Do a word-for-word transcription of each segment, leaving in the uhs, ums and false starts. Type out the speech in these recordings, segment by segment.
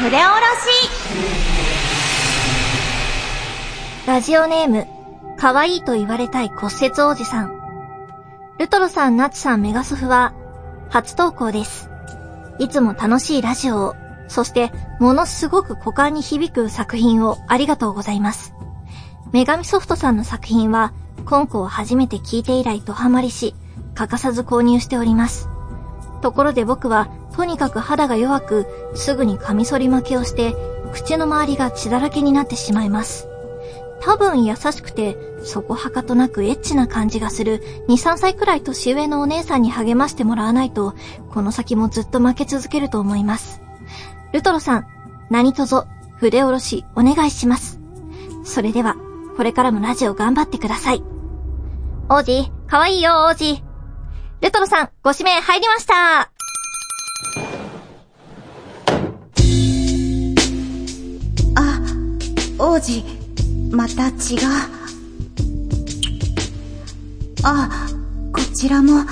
筆おろし。 ラジオネーム、可愛いと言われたい骨折おじさん。ルトロさん、ナチさん、メガソフは、初投稿です。いつも楽しいラジオを、そして、ものすごく股間に響く作品をありがとうございます。メガミソフトさんの作品は、今個を初めて聞いて以来ドハマりし、欠かさず購入しております。ところで僕は、とにかく肌が弱く、すぐにカミソリ負けをして、口の周りが血だらけになってしまいます。多分優しくて、そこはかとなくエッチな感じがするに、さんさいくらい年上のお姉さんに励ましてもらわないと、この先もずっと負け続けると思います。ルトロさん、何卒筆下ろしお願いします。それでは、これからもラジオ頑張ってください。王子、かわいいよ王子。ルトロさん、ご指名入りました。 あ、王子、また血が。あ、こちらも。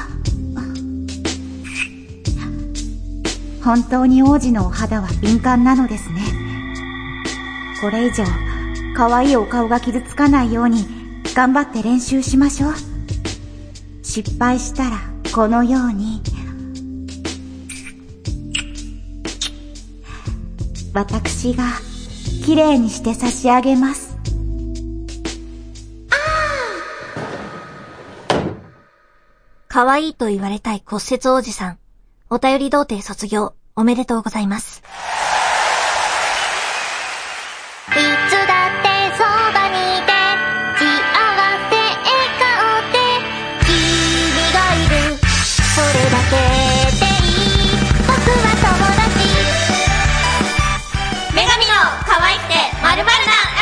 本当に王子のお肌は敏感なのですね。これ以上、可愛いお顔が傷つかないように頑張って練習しましょう。失敗したらこのように。私が綺麗にして差し上げます。 可愛いと言われたい骨折おじさん。お便り童貞卒業、おめでとうございます。 いつだってそばにいて、幸せ笑顔で君がいる。それだけでいい。僕は友達。女神の可愛くて〇〇なラジ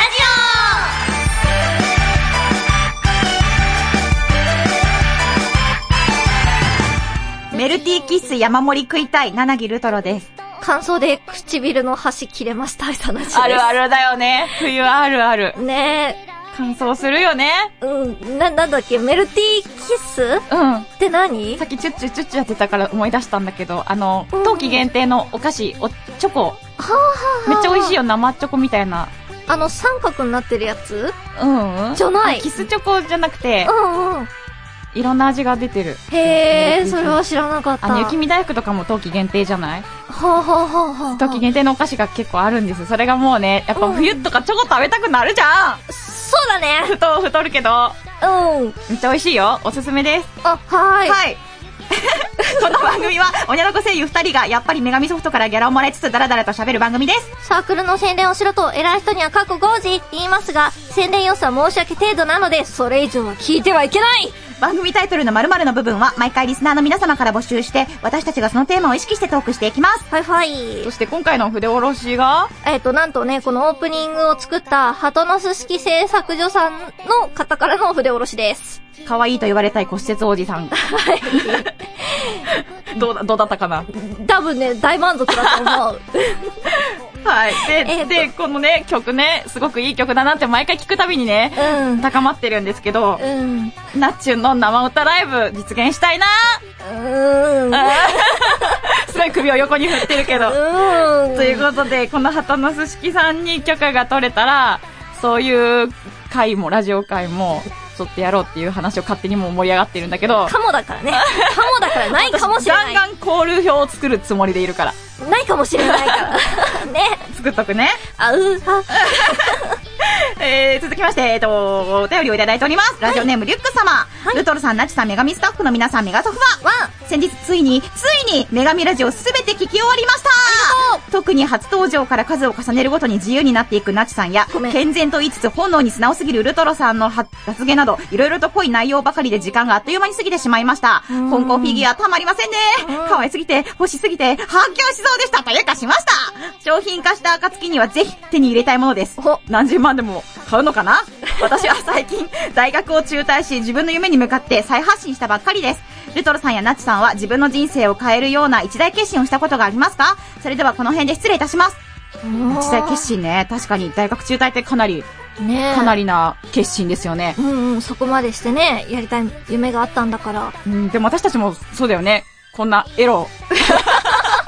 オ。メルティーキッス山盛り食いたい、七木ルトロです。 乾燥で唇の端切れました、さなちです。 あるあるだよね。冬はあるある。 ねえ。 乾燥するよね。 うん。な、なんだっけ、メルティーキッスうん。 って何？ さっきチュッチュチュッチュやってたから思い出したんだけど、あの、うん、冬季限定のお菓子、お、チョコ。はあ、はあ、 めっちゃ美味しいよ、生チョコみたいな。 あの、三角になってるやつ？ うん。 じゃない。 キスチョコじゃなくて。 うんうん。 いろんな味が出てる。 へー、それは知らなかった。 あの、雪見大福とかも冬季限定じゃない？ はあ、はあははあ、 冬季限定のお菓子が結構あるんです。それがもうね、やっぱ冬とかチョコ食べたくなるじゃん、 うん、そうだね。 太、太るけど。 うん。 めっちゃ美味しいよ。おすすめです。 あ、はーい。 はい。この番組は、おにゃらこ声優二人がやっぱり女神ソフトからギャラをもらいつつダラダラと喋る番組です。 サークルの宣伝をしろと偉い人には過去ごじ言いますが、宣伝要素は申し訳程度なので、それ以上は聞いてはいけない。 番組タイトルの〇〇の部分は毎回リスナーの皆様から募集して、私たちがそのテーマを意識してトークしていきます。 はいはい。 そして今回の筆下ろしが、 えっと、なんとね、このオープニングを作った鳩のす式製作所さんの方からの筆下ろしです。 可愛いと言われたい骨折おじさん。はい。どうだ、どうだったかな？ 多分ね、大満足だと思う。 はい。で、えー、で、このね、曲ね、すごくいい曲だなって毎回聞くたびにね、うん、高まってるんですけど、うん、ナッチュンの生歌ライブ実現したいなー。うーん。すごい首を横に振ってるけど。うん。ということで、この鳩のす式さんに許可が取れたら、そういう回も、ラジオ回も、ちょっとやろうっていう話を勝手にもう盛り上がってるんだけど。 かもだからね。かもだからないかもしれない。 ガンガンコール表を作るつもりでいるから。 ないかもしれないから。ね。 作っとくね。 あうは。 えー、続きまして、えっと、お便りをいただいております。ラジオネーム、はい、リュック様。はい、ルトルさん、ナチさん、メガミスタッフの皆さん、メガソフは、先日ついに、ついに、メガミラジオすべて聞き終わりました。特に初登場から数を重ねるごとに自由になっていくナチさんや、健全と言いつつ本能に素直すぎるルトロさんの発言など、いろいろと濃い内容ばかりで時間があっという間に過ぎてしまいました。香港フィギュアたまりませんね。可愛すぎて、欲しすぎて、発狂しそうでしたというかしました。商品化した暁にはぜひ手に入れたいものです。何十万でも買うのかな？私は最近、大学を中退し、自分の夢に向かって再発信したばっかりです。ルトロさんやナッチさんは自分の人生を変えるような一大決心をしたことがありますか？それではこの辺で失礼いたします。一大決心ね。確かに大学中退ってかなり、ね、かなりな決心ですよね。 うんうん、そこまでしてね、やりたい夢があったんだから。 うん、でも私たちもそうだよね。こんなエロ。決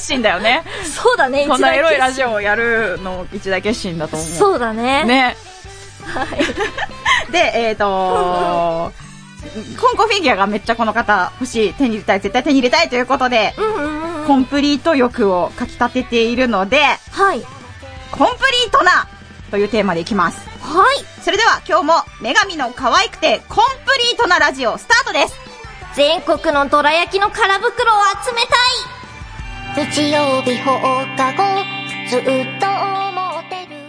心だよね。 そうだね、 こんなエロいラジオをやるの一大決心だと思う。 そうだね。 ね。 はい。 で、えーとー、コンコフィギュアがめっちゃこの方欲しい、手に入れたい、絶対手に入れたいということで、 うんうんうん、 コンプリート欲をかき立てているので、 はい。 コンプリートなというテーマでいきます。 はい。 それでは今日も女神の可愛くてコンプリートなラジオスタートです。 全国のどら焼きの空袋を集めたい。日曜日放課後ずっと思ってる。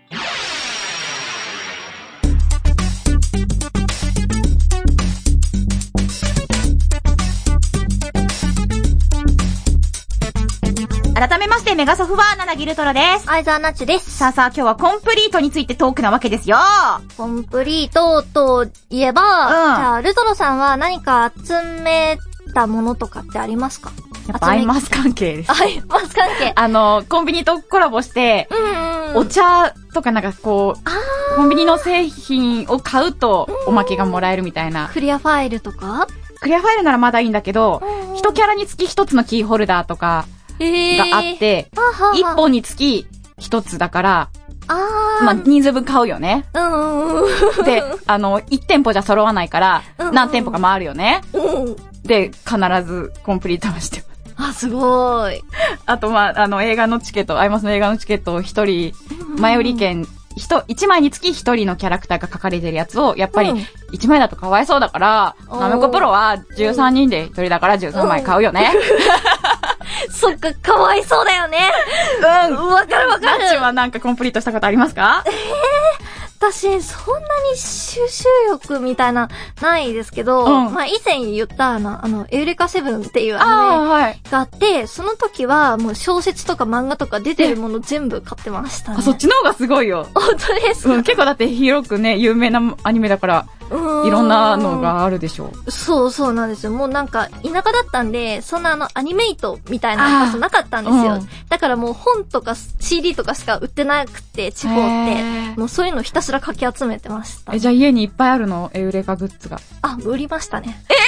改めましてメガソフはナナギルトロです。 相沢ナチです。 さあさあ今日はコンプリートについてトークなわけですよ。 コンプリートといえば、うん、じゃあルトロさんは何か集めたものとかってありますか？ やっぱアイマス関係です。 アイマス関係。 あの、コンビニとコラボして、うんうん、お茶とかなんかこう、コンビニの製品を買うとおまけがもらえるみたいな。 クリアファイルとか？ クリアファイルならまだいいんだけど、一キャラにつき一つのキーホルダーとかがあって、一、えー、本につき一つだから、あまあ、人数分買うよね。うんうん、で、あの、一店舗じゃ揃わないから、何店舗か回るよね。うん、で、必ずコンプリートはしてます。 あ、すごい。 あと、まあ、あの、映画のチケット、アイマスの映画のチケットを一人、前売り券、一、一枚につき一人のキャラクターが書かれてるやつを、やっぱり、一枚だとかわいそうだから、ナメコプロはじゅうさんにんで一人だからじゅうさんまい買うよね。 そっか、かわいそうだよね。うん。わかるわかる。 ナチはなんかコンプリートしたことありますか？ ええー、私、そんなに収集欲みたいな、ないですけど、うん、まあ、以前言ったあの、あの、エウレカセブンっていうアニメがあって、はい、その時はもう小説とか漫画とか出てるもの全部買ってましたね。 あ、そっちの方がすごいよ。 本当ですか？ うん、結構だって広くね、有名なアニメだから、いろんなのがあるでしょう。そうそうなんですよ。もうなんか、田舎だったんで、そんなあの、アニメイトみたいな場所なかったんですよ。うん、だからもう本とか シーディー とかしか売ってなくて、地方って、もうそういうのひたすらかき集めてました。 え、じゃあ家にいっぱいあるの？エウレカグッズが。 あ、売りましたね。 ええ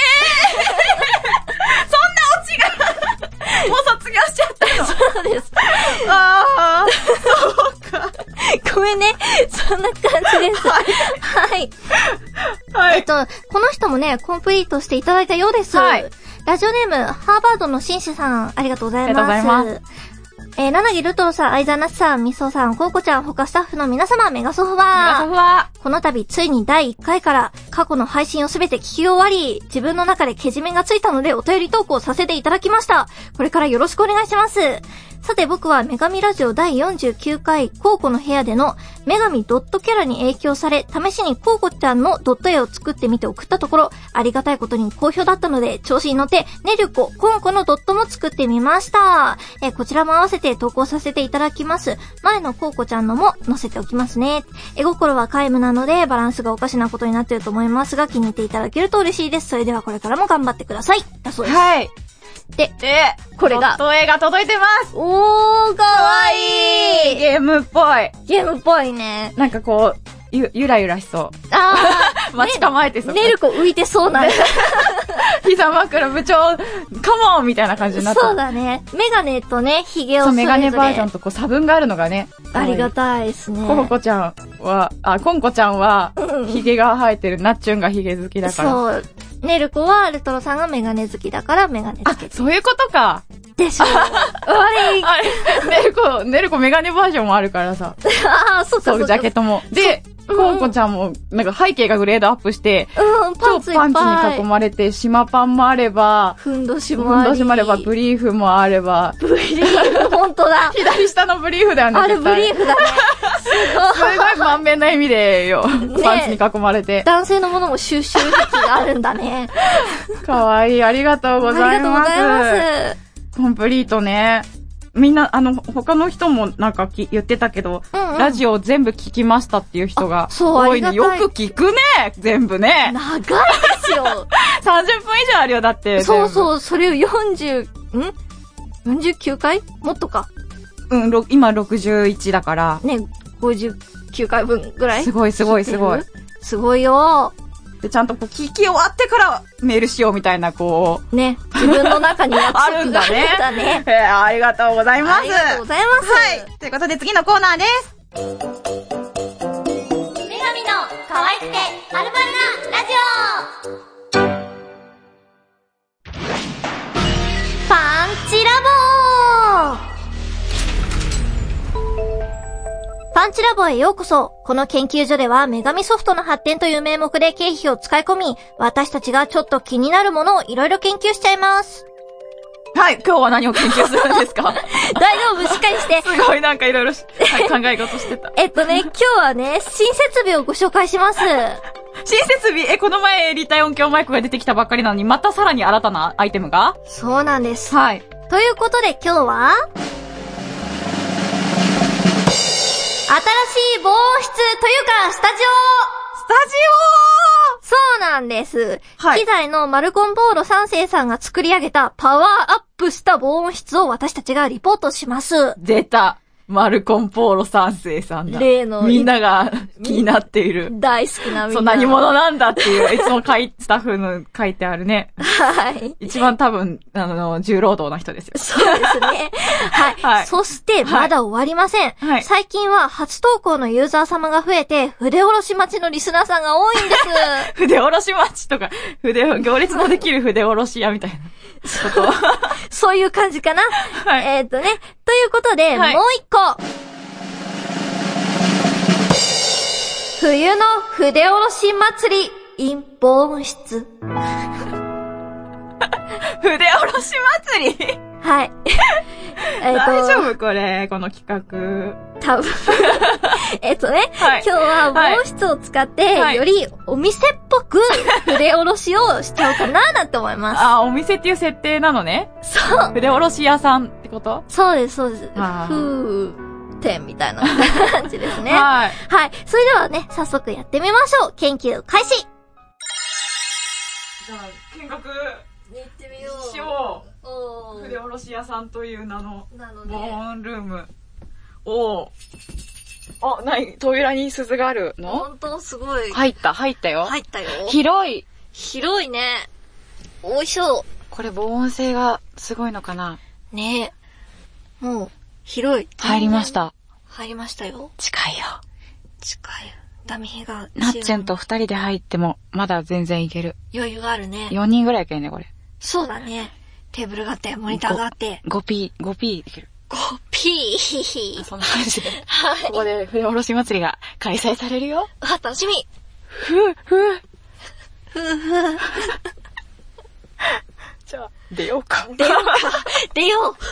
ー、そんなオチがもう卒業しちゃったの？ そうです。 ああ、そうか。 ごめんね。そんな感じです。はい。はい。はい。えっと、この人もね、コンプリートしていただいたようです。はい。ラジオネーム、ハーバードの紳士さん、ありがとうございます。ありがとうございます。えー、ななぎるとろさん、あいざなしさん、みそさん、こうこちゃん、他スタッフの皆様、メガソフは、 メガソフは、 この度、ついにだいいっかいから、過去の配信をすべて聞き終わり、自分の中でけじめがついたので、お便り投稿させていただきました。これからよろしくお願いします。さて僕は女神ラジオだいよんじゅうきゅうかいコウコの部屋での女神ドットキャラに影響され、試しにコウコちゃんのドット絵を作ってみて送ったところ、ありがたいことに好評だったので、調子に乗ってネルコ、コンコのドットも作ってみました。えこちらも合わせて投稿させていただきます。前のコウコちゃんのも載せておきますね。絵心は皆無なのでバランスがおかしなことになっていると思いますが、気に入っていただけると嬉しいです。それではこれからも頑張ってください。だそうです。 はい。 で、 で、 これが。 ドット絵が届いてます。 おー、かわいい。 ゲームっぽい。 ゲームっぽいね。 なんかこう、ゆ、ゆらゆらしそう。 あー。待ち構えてそう。 ネルコ浮いてそうなんだ。 膝枕部長、カモンみたいな感じになった。 そうだね。メガネとね、ヒゲをそれぞれ。そう、メガネバージョンとこう差分があるのがね。 ありがたいですね。 コココちゃんは、あ、コンコちゃんは、ヒゲが生えてる。ナッチュンがヒゲ好きだから。 そう。ネルコはルトロさんがメガネ好きだからメガネつけて。 あ、そういうことか。 でしょ。悪い。 あれ、ネルコ、ネルコメガネバージョンもあるからさ。 ああ、そっかそっか。 そう、ジャケットも。で、コンコちゃんも、なんか背景がグレードアップして、 うん、パンツいっぱい。 超パンツに囲まれて、島パンもあれば、 ふんどしもあり。 ふんどしもあれば、ブリーフもあれば。 ブリーフ、ほんとだ。 左下のブリーフだよね。 あれブリーフだね。 すごい。すごい満面な意味でよ。ね、パンツに囲まれて。 男性のものも収集癖があるんだね。 かわいい。ありがとうございます。ありがとうございます。コンプリートね。みんな、あの、他の人もなんかき言ってたけど、うんうん、ラジオ全部聞きましたっていう人が多いの。よく聞くね全部ね。 長いですよ。 さんじゅっぷん以上あるよ、だって。 そうそう、それをよんじゅう、ん ?よんじゅうきゅうかいもっとか。 うん、今ろくじゅういちだから。 ね、ごじゅうきゅうかいぶんぐらい。 すごいすごいすごい。 すごいよ。 で、ちゃんとこう聞き終わってからメールしようみたいな、こう。 ね。 自分の中に約あるんだ束があるんだね。 ね。 えー、ありがとうございます。 ありがとうございます。 はい。ということで次のコーナーです。 女神の可愛くてまるまるなラジオ。パンチラボー。 パンチラボへようこそ。この研究所では女神ソフトの発展という名目で経費を使い込み、私たちがちょっと気になるものをいろいろ研究しちゃいます。 はい、今日は何を研究するんですか？ 大丈夫、しっかりして。 すごいなんかいろいろ考え事してた。 えっとね、今日はね、新設備をご紹介します。 新設備、え、この前立体音響マイクが出てきたばっかりなのに、またさらに新たなアイテムが？ そうなんです。 はい。 ということで今日は、新しい防音室というか、スタジオスタジオそうなんです。 はい。 機材のマルコンボーロ三世さんが作り上げたパワーアップした防音室を私たちがリポートします。 出た。マルコンポーロ三世さんだ。 例の。 みんなが気になっている。 大好きなみんな。 そう、何者なんだっていう、いつも書い、スタッフの書いてあるね。 はい。 一番多分、あの、重労働な人ですよ。 そうですね。はい。はい、そして、まだ終わりません。はい。最近は初投稿のユーザー様が増えて、筆下ろし待ちのリスナーさんが多いんです。 筆下ろし待ちとか、筆、行列のできる筆下ろし屋みたいな。 そう。そういう感じかな。はい。えーっとね。ということで、はい、もう一個。冬の筆下ろし祭り in 防音室。 筆下ろし祭りはい。 えっと大丈夫これ、この企画。 多分。えっとね、はい、今日は防音室を使って、はい、よりお店っぽく筆下ろしをしちゃおうかななんて思います。 あ、お店っていう設定なのね。 そう。 筆下ろし屋さんってこと？ そうです、そうです。ふー。店みたいな感じですね。はい。はい。それではね、早速やってみましょう。研究開始。 じゃあ、見学。 行ってみよう。 しよう。おー。筆下ろし屋さんという名の、防音ルーム。おー。あ、なに、扉に鈴があるの？ ほんと、すごい。 入った、入ったよ。 入ったよ。 広い。 広いね。おいしょ。 これ防音性がすごいのかな？ ねえ。もう、広い。 入りました。 入りましたよ。 近いよ。 近いよ。ダミーが。 なっちゃんと二人で入っても、まだ全然いける。 余裕があるね。 よにんぐらいいけるね、これ。 そうだね。テーブルがあって、モニターがあって。 ごピー、ごピーいける。 ごピー。 そんな感じで。 はい。 ここで筆下ろし祭りが開催されるよ。 あ、楽しみ。 ふぅ、ふぅ。 ふぅふぅ。 じゃあ、出ようか。 出ようか。出よう。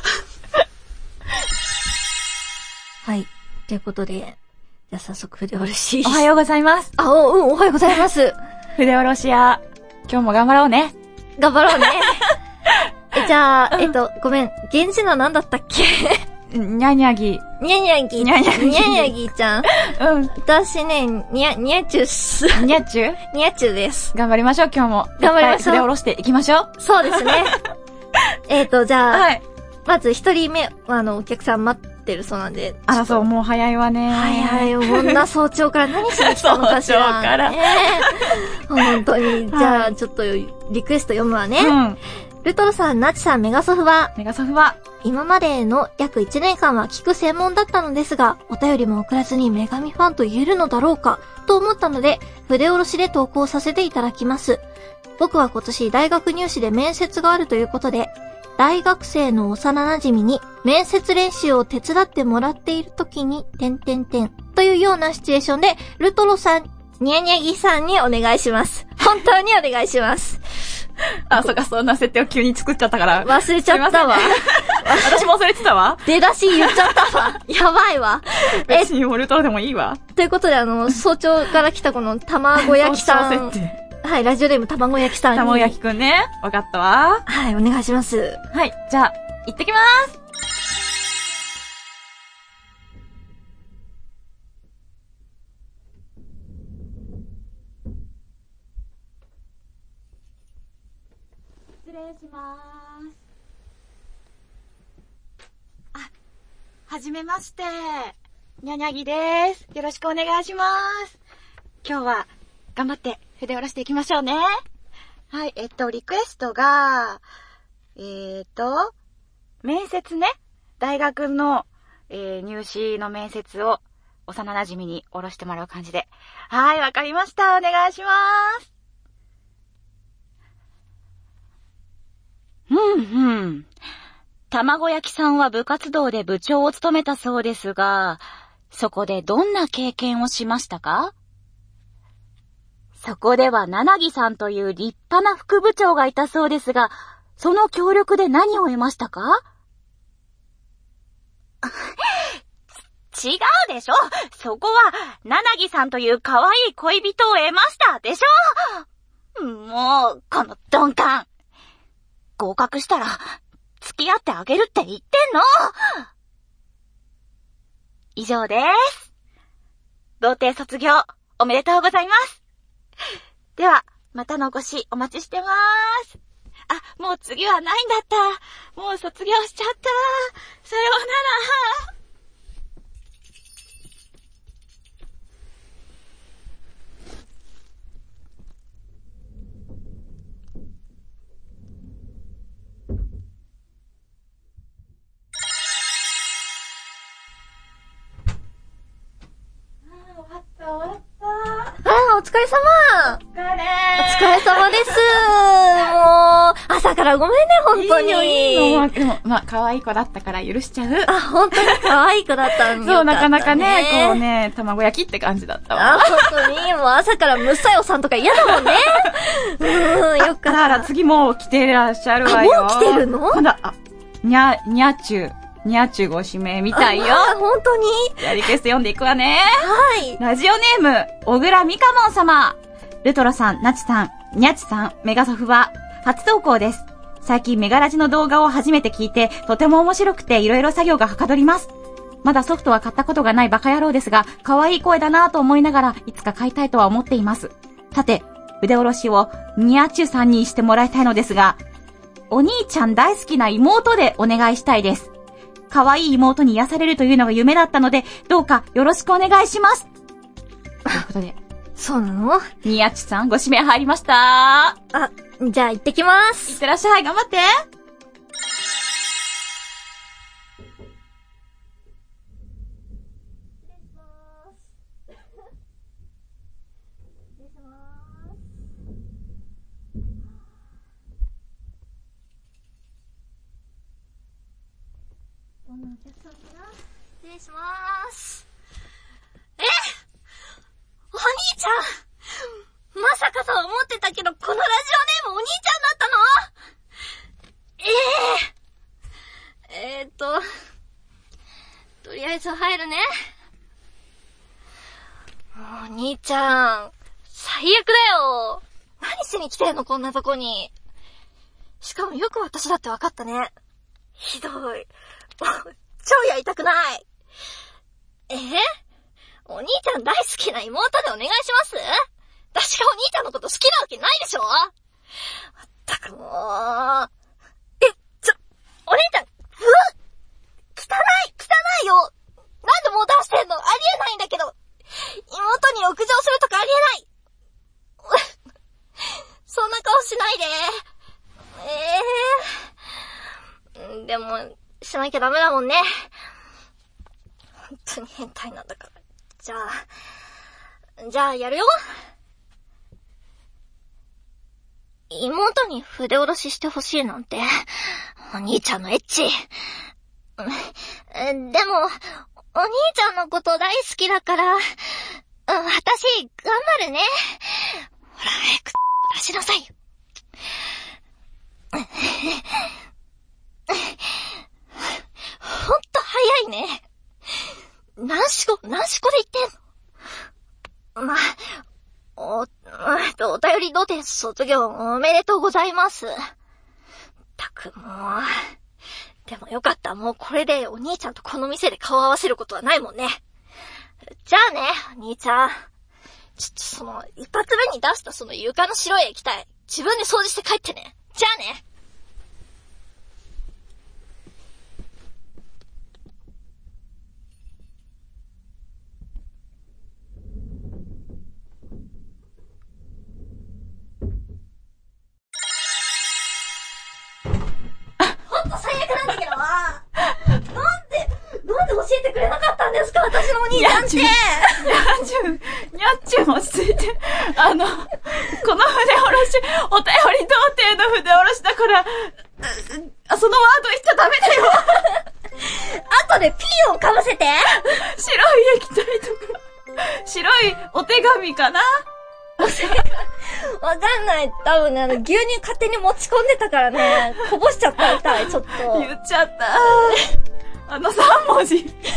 はい。ということで、じゃあ早速筆下ろし。 おはようございます。 あ、お、うん、おはようございます。 筆下ろし屋、今日も頑張ろうね。 頑張ろうね。え、じゃあ、えっと、ごめん、源氏の何だったっけ？ にゃにゃぎ。 にゃにゃぎ。 にゃにゃぎ。 にゃにゃぎちゃん。 うん。 私ね、にゃ、にゃちゅっす。 にゃちゅにゃちゅです。 頑張りましょう、今日も。 頑張りましょう。 筆下ろしていきましょう。 そうですね。えっと、じゃあ、 はい。 まず一人目、あの、お客さん待ってるそうなんで。 あら、そう、もう早いわね。 早いよ、こんな早朝から何しに来たのかしら。 早朝から。 ね、本当に。じゃあ、ちょっと、リクエスト読むわね。うん。ルトロさん、ナチさん、メガソフは、 メガソフは、 今までの約いちねんかんは聞く専門だったのですが、お便りも送らずに女神ファンと言えるのだろうか、と思ったので、筆下ろしで投稿させていただきます。僕は今年大学入試で面接があるということで、大学生の幼馴染に面接練習を手伝ってもらっている時に、てんてんてんというようなシチュエーションで、ルトロさん、ニャニャギさんにお願いします。本当にお願いします。 あ、そっか、そんな設定を急に作っちゃったから。 忘れちゃったわ。 私も忘れてたわ。 出だし言っちゃったわ。やばいわ。 え、別にウォルトロでもいいわ。 ということで、あの、早朝から来たこの卵焼きさん。はい、ラジオネーム卵焼きさんに。 卵焼きくんね。わかったわ。 はい、お願いします。 はい、じゃあ、行ってきまーす。失礼しまーす。あ、はじめまして。にゃにゃぎでーす。よろしくお願いします。今日は、頑張って筆下ろしていきましょうね。はい、えっと、リクエストが、 えーと、面接ね。大学の、えー、入試の面接を幼馴染に下ろしてもらう感じで。はい、わかりました。お願いします。うんうん。卵焼きさんは部活動で部長を務めたそうですが、そこでどんな経験をしましたか？そこではななぎさんという立派な副部長がいたそうですが、その協力で何を得ましたか？違うでしょ。そこはななぎさんという可愛い恋人を得ましたでしょ。もう、この鈍感。合格したら付き合ってあげるって言ってんの。以上です。童貞卒業おめでとうございます。では、またのお越しお待ちしてます。あ、もう次はないんだった。もう卒業しちゃった。さようなら。 お疲れ様。 お疲れお疲れ様です。もう、朝からごめんね、本当に。 いいよ、いいよ。でも、まあ、可愛い子だったから許しちゃう。 あ、本当に可愛い子だったんだ、ね。 そう、なかなかね、こうね、卵焼きって感じだったわ。 あ、本当に、もう朝からむっさよさんとか嫌だもんね。うん、よかった。 だから次もう来てらっしゃるわよ。 もう来てるの？ 今度は、あ、にゃ、にゃちゅう。にゃちゅうご指名みたいよ。 あ、本当に？ じゃあリクエスト読んでいくわね。 はい。 ラジオネーム、小倉みかもん様。ルトロさん、なちさん、にゃちさん、メガソフは、初投稿です。最近メガラジの動画を初めて聞いて、とても面白くていろいろ作業がはかどります。まだソフトは買ったことがないバカ野郎ですが、可愛い声だなぁと思いながら、いつか買いたいとは思っています。さて、腕下ろしをにゃちゅさんにしてもらいたいのですが、お兄ちゃん大好きな妹でお願いしたいです。可愛い妹に癒されるというのが夢だったので、どうかよろしくお願いします。ということで。 そうなの？ にやちさんご指名入りました。 あ、じゃあ行ってきます。 いってらっしゃい、頑張って。 どんなお客さんかな？失礼しまーす。え？お兄ちゃん！まさかとは思ってたけど、このラジオネームお兄ちゃんだったの？ええー。えーっと、とりあえず入るね。もうお兄ちゃん、最悪だよ。何しに来てんの、こんなとこに。しかもよく私だって分かったね。ひどい。超やりたくない。えー、お兄ちゃん大好きな妹でお願いします？私がお兄ちゃんのこと好きなわけないでしょ？まったくもう。え、ちょ、お姉ちゃん、うわ！汚い汚いよ！なんでもう出してんの？ありえないんだけど。妹に浴場するとかありえない。そんな顔しないで。ええー。でも、しなきゃダメだもんね。本当に変態なんだから。じゃあ、じゃあやるよ。妹に筆下ろししてほしいなんて、お兄ちゃんのエッチ。でも、お兄ちゃんのこと大好きだから、私、頑張るね。ほら、早く出しなさいよ。ほんと早いね。何しこ、何しこで言ってんの？ま、お、お便り童貞卒業おめでとうございます。たくもう。でもよかった。もうこれでお兄ちゃんとこの店で顔合わせることはないもんね。じゃあね、お兄ちゃん。ちょっとその、一発目に出したその床の白い液体、自分で掃除して帰ってね。じゃあね。 私のお兄ちゃんって。 にゃっちゅん、にゃっちゅん落ち着いて。あの、この筆下ろし、お便り童貞の筆下ろしだから、あ、そのワード言っちゃダメだよ。 後でピーをかぶせて。 白い液体とか。白いお手紙かな？ わかんない。多分ね、あの、牛乳勝手に持ち込んでたからね、こぼしちゃったみたい、ちょっと。 言っちゃった。あのさん文字。言っちゃった。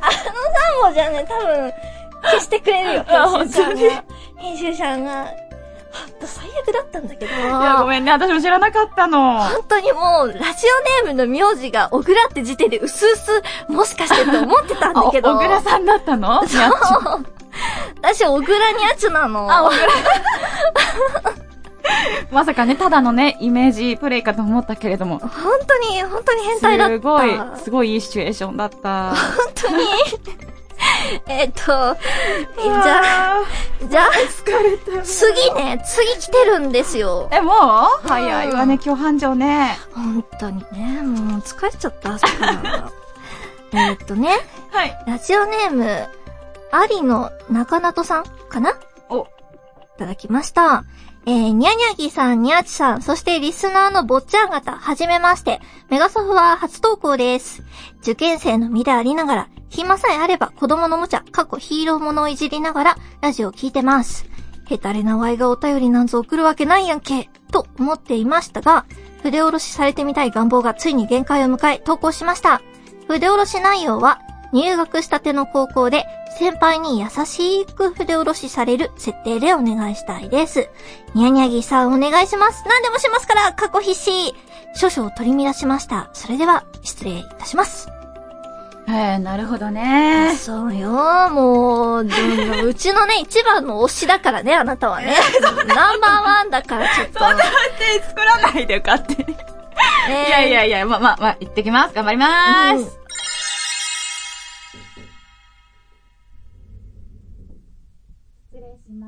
あのさん文字はね、多分、消してくれるよ、編集者が。編集者が。ほんと最悪だったんだけど。いや、ごめんね、私も知らなかったの。 本当にもう、ラジオネームの名字が、小倉って時点で、うすうす、もしかしてと思ってたんだけど。 小倉さんだったの？ そう。私、小倉にゃちゅなの。 あ、小倉。まさかね、ただのね、イメージプレイかと思ったけれども。 本当に、本当に変態だった。 すごい、すごいいいシチュエーションだった。 本当にえっと、じゃあ、じゃあ、 疲れた。 次ね、次来てるんですよ。 え、もう、うん、早いわね、今日繁盛ね。 本当にね、もう疲れちゃった、朝から。えっとね、 はい。 ラジオネーム、有野中里さんかな？ お。いただきました。えー、にゃにゃぎさん、にゃちさん、そしてリスナーの坊ちゃん方、はじめまして。メガソフは初投稿です。受験生の身でありながら、暇さえあれば子供のおもちゃ、過去ヒーローものをいじりながら、ラジオを聞いてます。ヘタレなワイがお便りなんぞ送るわけないやんけ、と思っていましたが、筆下ろしされてみたい願望がついに限界を迎え、投稿しました。筆下ろし内容は、入学したての高校で先輩に優しく筆下ろしされる設定でお願いしたいです。にゃにゃぎさんお願いします。何でもしますから、過去必死。少々取り乱しました。それでは失礼いたします。 えー、なるほどね。 そうよ、もう、うちのね、一番の推しだからね、あなたはね。ナンバーワンだからちょっと。 そんな手作らないでよ、勝手に。いやいやいや、ま、ま、ま、行ってきます。頑張りまーす。うん、失礼します。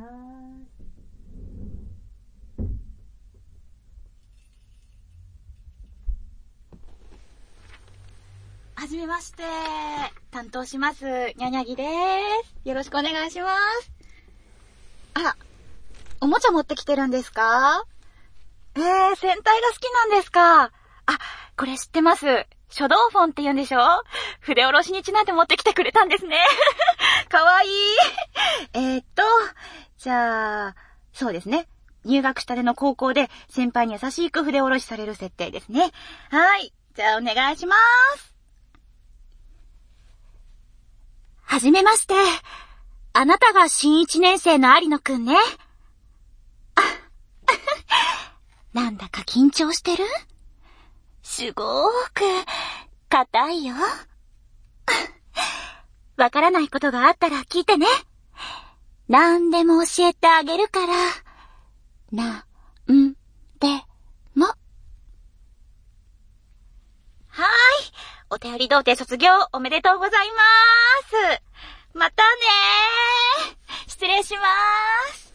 はじめまして。担当します。にゃにゃぎでーす。よろしくお願いします。あら、おもちゃ持ってきてるんですか？えー、戦隊が好きなんですか？あ、これ知ってます。書道フォンって言うんでしょ？筆下ろしにちなんで持ってきてくれたんですね。かわいい。えーっと、じゃあ、そうですね。入学したての高校で先輩に優しく筆下ろしされる設定ですね。はい。じゃあお願いします。はじめまして。あなたが新一年生の有野くんね。なんだか緊張してる？すごーく、硬いよ。わからないことがあったら聞いてね。なんでも教えてあげるから。な、ん、で、も。はーい。お便り童貞卒業おめでとうございます。またねー。失礼しまーす。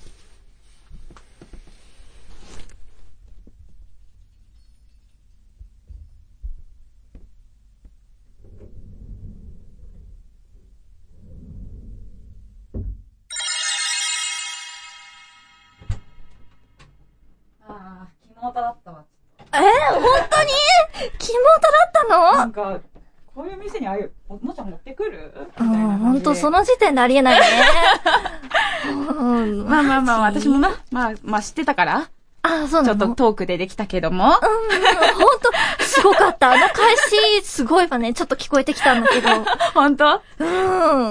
あー、肝音だったわ。 えー、本当に肝音だったの？ なんか、こういう店にああいうおもちゃ持ってくる？ うん、ほんとその時点でありえないね。 うん、まあまあまあ、私もな、まあまあ知ってたから。 あ、そうなの？ ちょっとトークでできたけども。うん、 ほんと、すごかった。あの返し、すごいわね。ちょっと聞こえてきたんだけど。 ほんと？ うん。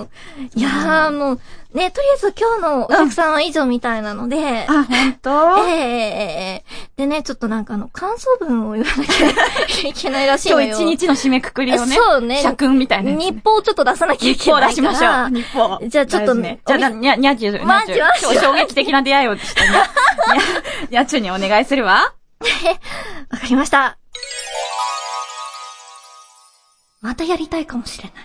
いやー、もう、ね、とりあえず今日のお客さんは以上みたいなので。うん、 あ、ほんと？ ええー、でね、ちょっとなんかあの、感想文を言わなきゃいけないらしいのよ。 今日一日の締めくくりをね。 そうね。 社訓みたいな、 ね。日報をちょっと出さなきゃいけないから。 日報出しましょう。日報。 じゃあちょっとね。 じゃあ、にゃ、にゃちゅう、 まじまじ。 今日衝撃的な出会いをしたね。にゃ、にゃちゅうにお願いするわ。 わかりました。またやりたいかもしれない。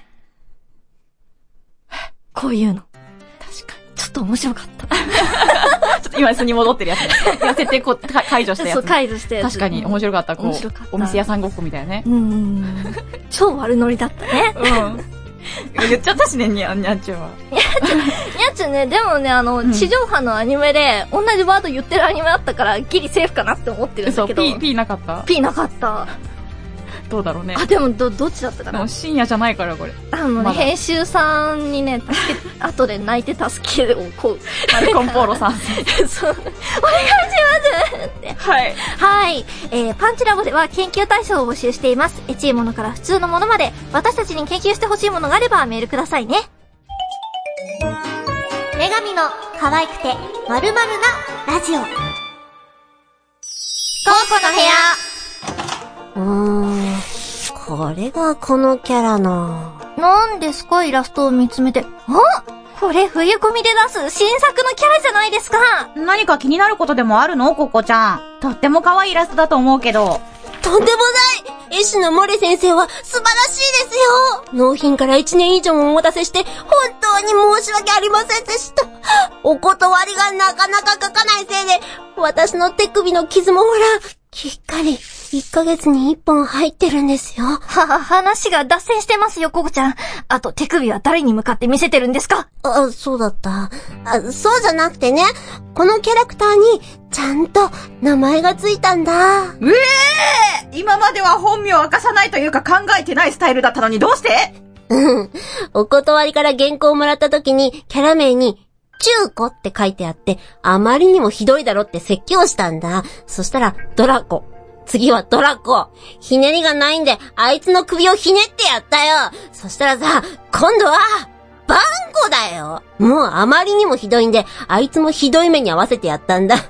こういうの。 確かに。 ちょっと面白かった。 ちょっと今素に戻ってるやつね。痩せてこう、解除したやつ、ね。 そう、解除したやつ。 確かに面白かった。こう、 面白かった。 お店屋さんごっこみたいなね。 うん。超悪ノリだったね。 うん。 言っちゃったしね、にゃ、にゃんちゅんは。 にゃんちゅん、にゃんちゅんね、でもね、あの、うん、地上波のアニメで、同じワード言ってるアニメあったから、ギリセーフかなって思ってるんだけど。 そう、P、P なかった ?P なかった。 どうだろうね。 あ、でも、ど、どっちだったかな。 深夜じゃないから、これ。 あのね、ま、編集さんにね、助け、後で泣いて助けをこう。 マルコンポーロさん。 そう。お願いしますって。 はい。 はい。えー、パンチラボでは研究対象を募集しています。エチいものから普通のものまで、私たちに研究してほしいものがあればメールくださいね。 女神の可愛くて〇〇なラジオ。コウコの部屋。 うーん、これがこのキャラの。 なんですか、イラストを見つめて。あ、これ冬コミで出す新作のキャラじゃないですか。 何か気になることでもあるの、ココちゃん。とっても可愛いイラストだと思うけど。 とんでもない！絵師のモレ先生は素晴らしいですよ！納品からいちねん以上もお待たせして、本当に申し訳ありませんでした。お断りがなかなか書かないせいで、私の手首の傷もほら、きっかりいっかげつにいっぽん入ってるんですよ。はは、話が脱線してますよ、ココちゃん。あと手首は誰に向かって見せてるんですか？ あ、そうだった。あ、そうじゃなくてね、このキャラクターにちゃんと名前がついたんだ。 うえー！今までは本名を明かさないというか考えてないスタイルだったのにどうして？ うん。お断りから原稿をもらった時にキャラ名に中古って書いてあって、あまりにもひどいだろって説教したんだ。そしたらドラコ。次はドラコ。ひねりがないんで、あいつの首をひねってやったよ。そしたらさ、今度は、バンコだよ。もうあまりにもひどいんで、あいつもひどい目に合わせてやったんだ。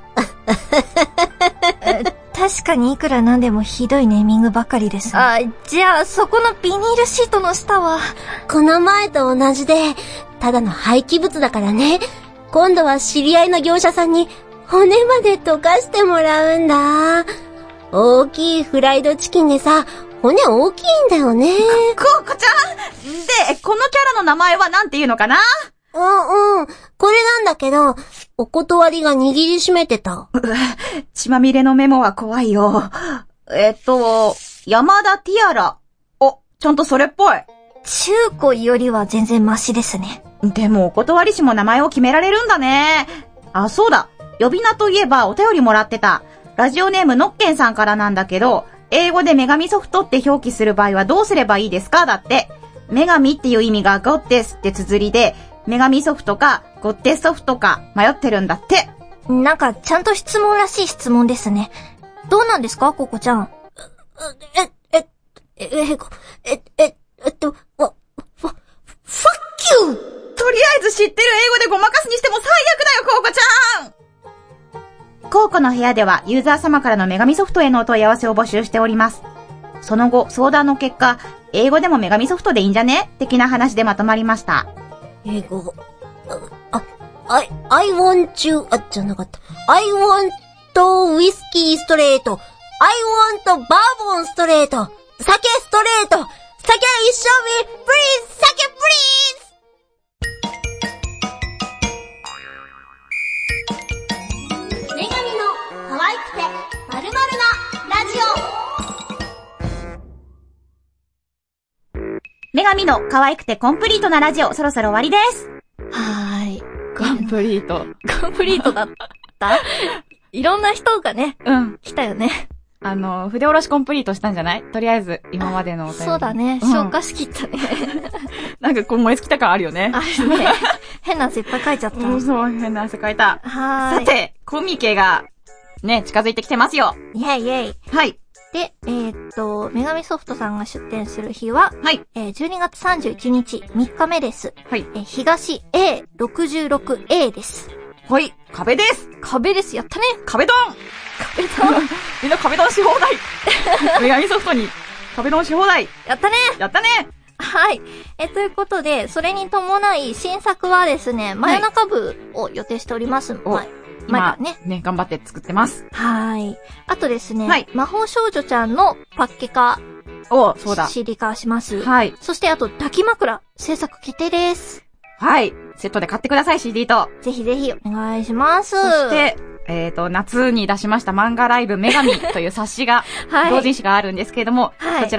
確かにいくらなんでもひどいネーミングばかりです。あ、じゃあそこのビニールシートの下は。 この前と同じで、ただの廃棄物だからね。今度は知り合いの業者さんに骨まで溶かしてもらうんだ。大きいフライドチキンでさ、骨大きいんだよね。 コウコちゃんで、このキャラの名前はなんていうのかな？ うんうん。これなんだけど、お断りが握りしめてた。 血まみれのメモは怖いよ。えっと、山田ティアラ。お、ちゃんとそれっぽい。 中古よりは全然マシですね。 でもお断り師も名前を決められるんだね。あ、そうだ。呼び名といえばお便りもらってた。ラジオネームのっけんさんからなんだけど、英語で女神ソフトって表記する場合はどうすればいいですか？だって。女神っていう意味がゴッテスって綴りで、女神ソフトかゴッテスソフトか迷ってるんだって。 なんかちゃんと質問らしい質問ですね。どうなんですか、ココちゃん？ え、え、え、え、え、え、えっと、わ、ファ、ファッキュー！ とりあえず知ってる英語でごまかすにしても最悪だよ、コウコちゃん！コウコの部屋ではユーザー様からの女神ソフトへのお問い合わせを募集しております。その後、相談の結果、英語でも女神ソフトでいいんじゃね？的な話でまとまりました。 英語、あ、I, I want you, あ、じゃなかった。I want whiskey straight. I want bourbon straight. 酒ストレート。酒一緒に、please! 酒 please! 女神の可愛くて〇〇なラジオ。女神の可愛くてコンプリートなラジオ、そろそろ終わりです。 はーい。 コンプリート。 コンプリートだったいろんな人がね、 うん。 来たよね。 あの、筆下ろしコンプリートしたんじゃない？とりあえず、今までのお便り。 そうだね。消化しきったね。 なんかこう燃え尽きた感あるよね。 あるね。変な汗いっぱいかいちゃった。 うん、そう、変な汗かいた。 はーい。 さて、コミケが、ね、近づいてきてますよ。 イェイイェイ。 はい。 で、えー、っと、女神ソフトさんが出展する日は、 はい。 えー、じゅうにがつさんじゅういちにち、みっかめです。 はい。 えー、東 エーろくじゅうろくエー です。 はい、壁です。 壁です。やったね。 壁ドン壁ドンみんな壁ドンし放題女神ソフトに壁ドンし放題やったねやったねはい。え、ということで、それに伴い、新作はですね、真夜中部を予定しております。 はい、 前からね。 ね、頑張って作ってます。 はい。あとですね、 はい、 魔法少女ちゃんのパッケ化。 お、そうだ。 シーディー 化します。 はい。 そしてあと、抱き枕、制作決定です。 はい。セットで買ってください、シーディー と。 ぜひぜひ、お願いします。 そして、えっと、夏に出しました漫画ライブ女神という冊子が、はい、同人誌があるんですけれども、はい、そちらも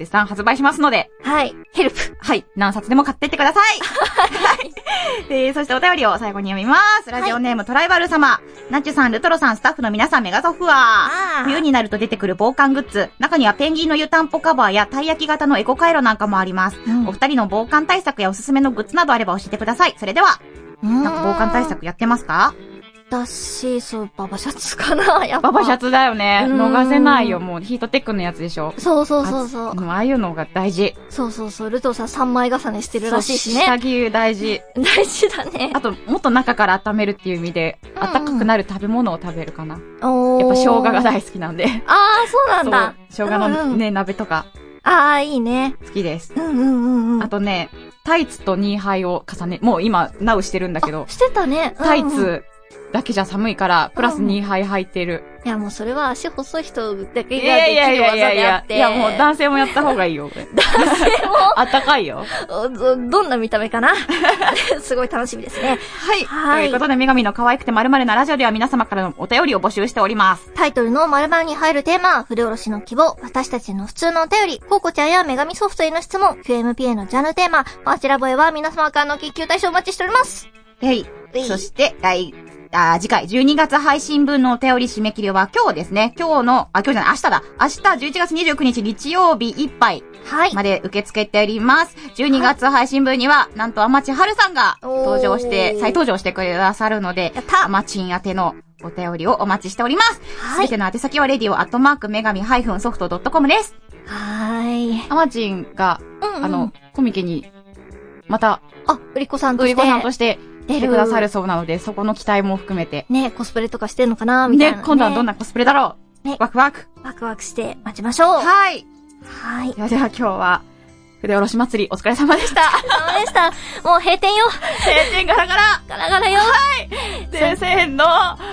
絶賛発売しますので。 はい。ヘルプ。 はい。何冊でも買ってってください。はい。えー、そしてお便りを最後に読みます。ラジオネーム、はい、トライバル様。ナッチュさん、ルトロさん、スタッフの皆さん、メガソフは、冬になると出てくる防寒グッズ。中にはペンギンの湯たんぽカバーやたい焼き型のエコカイロなんかもあります。うん、お二人の防寒対策やおすすめのグッズなどあれば教えてください。それでは、なんか防寒対策やってますか？ 私、そう、ババシャツかなやっぱ。 ババシャツだよね。逃せないよ。もうヒートテックのやつでしょ。 そうそうそうそう。 ああいうのが大事。 そうそうそう。ルトさんさんまい重ねしてるらしいしね。 下着大事。 大事だね。 あと、もっと中から温めるっていう意味で、うんうん、温かくなる食べ物を食べるかな。 おー。 やっぱ生姜が大好きなんで。 あー、そうなんだ。 生姜のね、うんうん、鍋とか。 あー、いいね。 好きです。 うんうんうんうん。 あとね、タイツとニーハイを重ね、もう今、ナウしてるんだけど。 してたね。 タイツ、だけじゃ寒いから、プラスニーハイ履いてる。 いやもうそれは足細い人だけができる技であって。いやいやいやいやいや、もう男性もやった方がいいよ。 男性もあったかいよ。 ど、どんな見た目かなすごい楽しみですね。 はい。はい。ということで、女神の可愛くて〇〇なラジオでは皆様からのお便りを募集しております。 タイトルの〇〇に入るテーマ、筆下ろしの希望、私たちの普通のお便り、コウコちゃんや女神ソフトへの質問、キューエムピーエー のジャンルテーマ、マーチラボへは皆様からの緊急対象お待ちしております。 はい。そして、来、あ、次回、じゅうにがつ配信分のお便り締め切りは今日ですね。今日の、あ、今日じゃない、明日だ。明日じゅういちがつにじゅうくにち日曜日いっぱい。はい。まで受け付けております。じゅうにがつ配信分には、なんと、アマチハルさんが登場して、再登場してくださるので、やった。アマチン宛てのお便りをお待ちしております。はい。すべての宛先は、レディオアットマークメガミハイフンソフトドットコムです。 はい。 アマチンが、うんうん、あの、コミケに、また、 あ、売り子さんとして。 売り子さんとして、来てくださるそうなので、そこの期待も含めて。 ね、コスプレとかしてんのかなみたいな、ね。 ね、今度はどんなコスプレだろうね。ワクワク。 ワクワクして待ちましょう。 はい。 はい。 ではでは今日は、筆下ろし祭りお疲れ様でした。 お疲れ様でした。もう閉店よ。 閉店ガラガラ。 ガラガラよ。 はい。で、せーの。